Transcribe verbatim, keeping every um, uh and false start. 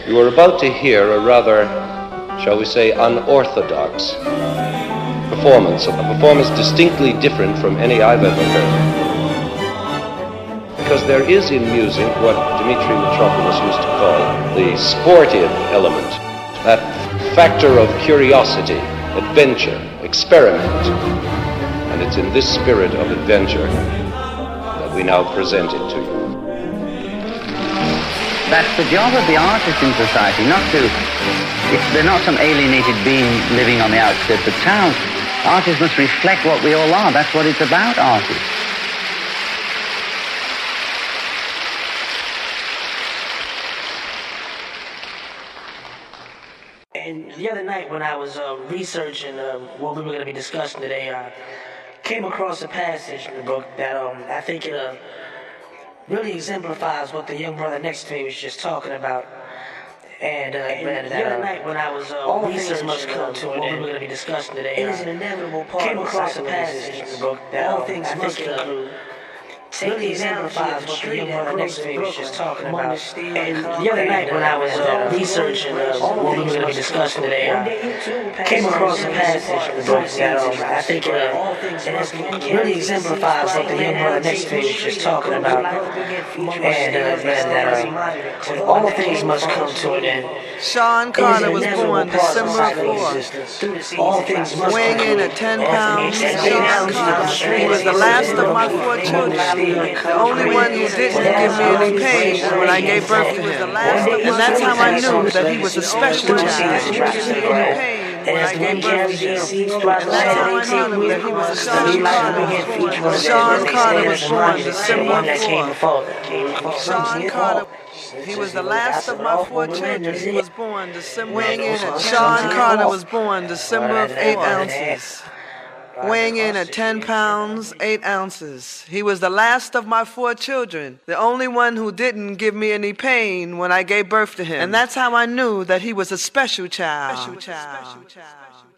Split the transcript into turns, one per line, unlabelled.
You are about to hear a rather, shall we say, unorthodox performance, a performance distinctly different from any I've ever heard. Because there is in music what Dmitri Mitropoulos used to call the sportive element, that factor of curiosity, adventure, experiment. And it's in this spirit of adventure that we now present it to you.
That's the job of the artist in society, not to, it's, they're not some alienated being living on the outskirts of town. Artists must reflect what we all are. That's what it's about, artists.
And the other night when I was uh, researching uh, what we were going to be discussing today, I came across a passage in the book that um, I think it uh, really exemplifies what the young brother next to me was just talking about. And, uh, and the other night when I was uh, all research must come to what we were going to be discussing today, it is an inevitable part. Came across a passage in the book that all things must conclude. Really exemplifies what the young brother next to me was just talking about. And the other night when I was uh, researching uh, what we were going to be discussing today, I came across a passage in the book that um, I think it uh, really exemplifies what the young brother next to me was just talking about. And uh, that uh, all things must come to an end.
Sean Carter was born December fourth, weighing in at ten pounds, eight ounces. He was the last of my four children, the only one who didn't give me any pain when I gave birth to him. And that's how I knew that he was a special child. When I gave birth to him. And that's how I knew that he was a special child. Sean Carter was born December fourth. Sean Carter. He was the last of my four children. He was born December. Weighing in at Sean Carter was born December of eight ounces. Weighing in at ten pounds, eight ounces. He was the last of my four children, the only one who didn't give me any pain when I gave birth to him. And that's how I knew that he was a special child. Special child.